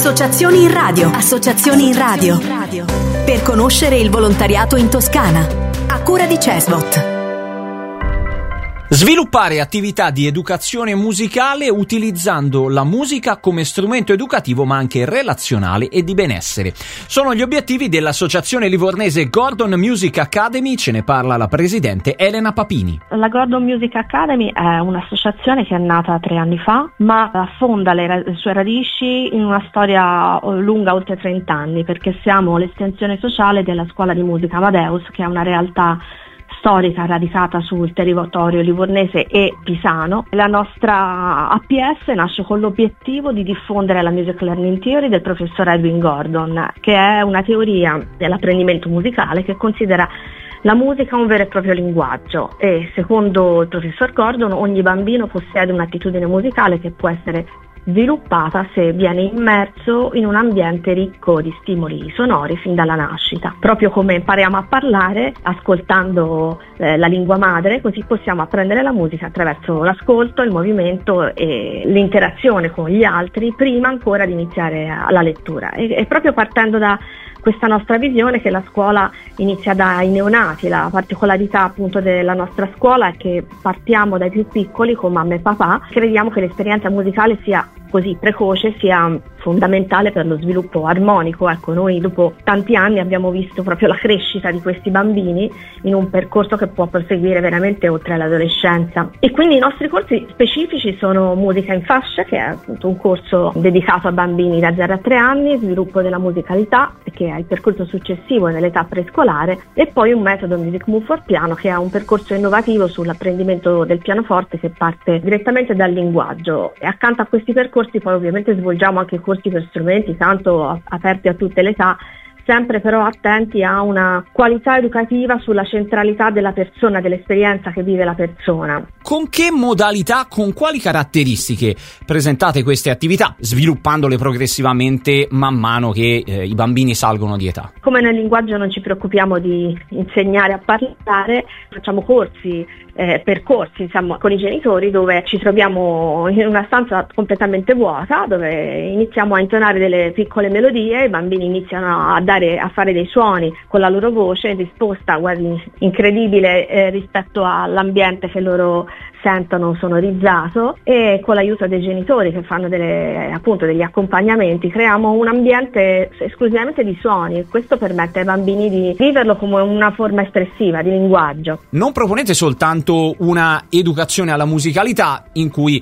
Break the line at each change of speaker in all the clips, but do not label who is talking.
Associazioni in radio. Associazioni in radio. Per conoscere il volontariato in Toscana. A cura di CESVOT.
Sviluppare attività di educazione musicale utilizzando la musica come strumento educativo ma anche relazionale e di benessere. Sono gli obiettivi dell'associazione livornese Gordon Music Academy, ce ne parla la presidente Elena Papini.
La Gordon Music Academy è un'associazione che è nata 3 anni fa, ma affonda le sue radici in una storia lunga oltre 30 anni, perché siamo l'estensione sociale della scuola di musica Amadeus, che è una realtà storica radicata sul territorio livornese e pisano. La nostra APS nasce con l'obiettivo di diffondere la Music Learning Theory del professor Edwin Gordon, che è una teoria dell'apprendimento musicale che considera la musica un vero e proprio linguaggio e, secondo il professor Gordon, ogni bambino possiede un'attitudine musicale che può essere sviluppata se viene immerso in un ambiente ricco di stimoli sonori fin dalla nascita. Proprio come impariamo a parlare ascoltando la lingua madre, così possiamo apprendere la musica attraverso l'ascolto, il movimento e l'interazione con gli altri prima ancora di iniziare la lettura. E proprio partendo da questa nostra visione che la scuola inizia dai neonati. La particolarità appunto della nostra scuola è che partiamo dai più piccoli con mamma e papà. Crediamo che l'esperienza musicale sia così precoce, sia fondamentale per lo sviluppo armonico. Ecco, noi dopo tanti anni abbiamo visto proprio la crescita di questi bambini in un percorso che può proseguire veramente oltre l'adolescenza. E quindi i nostri corsi specifici sono musica in fasce, che è appunto un corso dedicato a bambini da 0 a 3 anni, sviluppo della musicalità, che è il percorso successivo nell'età prescolare, e poi un metodo Music Move for Piano, che è un percorso innovativo sull'apprendimento del pianoforte che parte direttamente dal linguaggio. E accanto a questi percorsi poi ovviamente svolgiamo anche corsi per strumenti, tanto aperti a tutte le età, sempre però attenti a una qualità educativa sulla centralità della persona, dell'esperienza che vive la persona.
Con che modalità, con quali caratteristiche presentate queste attività, sviluppandole progressivamente man mano che i bambini salgono di età?
Come nel linguaggio non ci preoccupiamo di insegnare a parlare, facciamo corsi, percorsi insomma, con i genitori, dove ci troviamo in una stanza completamente vuota, dove iniziamo a intonare delle piccole melodie, i bambini iniziano a fare dei suoni con la loro voce disposta, quasi incredibile rispetto all'ambiente che loro sentono sonorizzato, e con l'aiuto dei genitori che fanno degli accompagnamenti creiamo un ambiente esclusivamente di suoni, e questo permette ai bambini di viverlo come una forma espressiva di linguaggio.
Non proponete soltanto una educazione alla musicalità in cui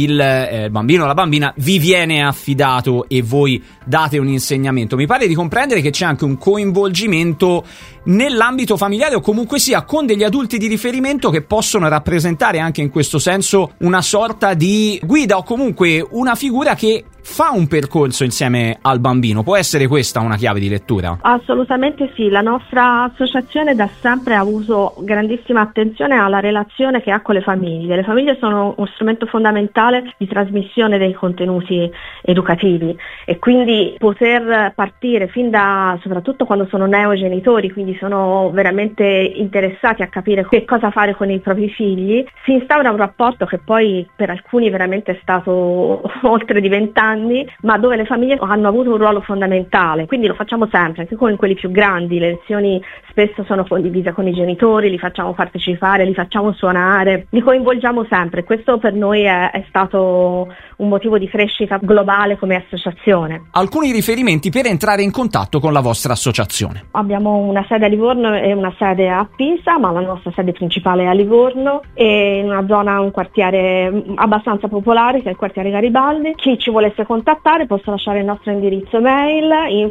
il bambino o la bambina vi viene affidato e voi date un insegnamento, mi pare di comprendere che c'è anche un coinvolgimento nell'ambito familiare o comunque sia con degli adulti di riferimento che possono rappresentare anche in questo senso una sorta di guida o comunque una figura che fa un percorso insieme al bambino. Può essere questa una chiave di lettura?
Assolutamente sì, la nostra associazione da sempre ha avuto grandissima attenzione alla relazione che ha con le famiglie. Le famiglie sono uno strumento fondamentale di trasmissione dei contenuti educativi, e quindi poter partire fin da, soprattutto quando sono neogenitori, quindi sono veramente interessati a capire che cosa fare con i propri figli, si instaura un rapporto che poi per alcuni veramente è stato oltre di 20 anni, ma dove le famiglie hanno avuto un ruolo fondamentale. Quindi lo facciamo sempre, anche con quelli più grandi. Le lezioni spesso sono condivise con i genitori, li facciamo partecipare, li facciamo suonare, li coinvolgiamo sempre. Questo per noi è stato un motivo di crescita globale come associazione.
Alcuni riferimenti per entrare in contatto con la vostra associazione.
Abbiamo una sede a Livorno e una sede a Pisa, ma la nostra sede principale è a Livorno, e in una zona, un quartiere abbastanza popolare che è il quartiere Garibaldi. Chi ci volesse contattare posso lasciare il nostro indirizzo mail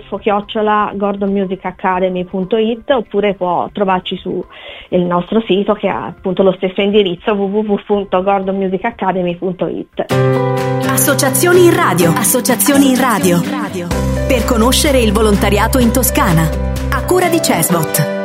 info@gordonmusicacademy.it, oppure può trovarci su il nostro sito che ha appunto lo stesso indirizzo www.gordonmusicacademy.it.
Associazioni in radio. Associazioni in radio. Per conoscere il volontariato in Toscana. A cura di CESVOT.